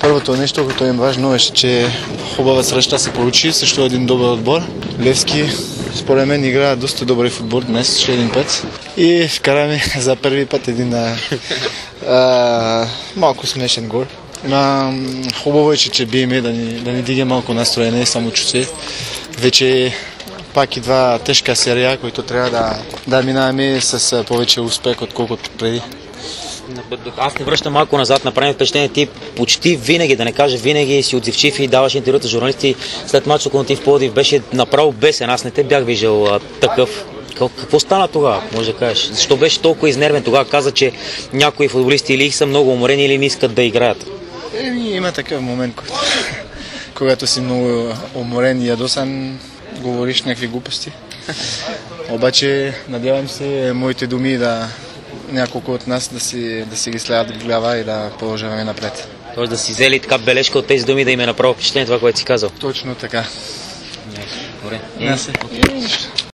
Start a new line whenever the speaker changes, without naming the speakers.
Първото нещо, което е важно, е, че хубава среща се получи срещу един добър отбор. Левски, според мен, игра доста добър футбол днес, ще един път. И вкараме за първи път един малко смешен гол. Хубаво е, че биеме да ни дига малко настроение, самочувствие. Вече пак идва тежка серия, които трябва да минаваме с повече успех, отколкото преди.
Аз не връщам малко назад, направим впечатление, ти почти винаги, да не кажа винаги, си отзивчив и даваш интервюта с журналисти. След мача Локомотив Пловдив беше направо бесен, аз не те бях виждал такъв. Какво стана тогава, може да кажеш? Защо беше толкова изнервен тогава? Каза, че някои футболисти или са много уморени, или не искат да играят.
Има такъв момент, когато си много уморен и ядосан, говориш някакви глупости. Обаче, надявам се, моите думи няколко от нас да си ги следят в глава и да продължаваме напред.
Тоест да си взели така бележка от тези думи, да им е направо впечатление това, което си казал.
Точно така.
Добре.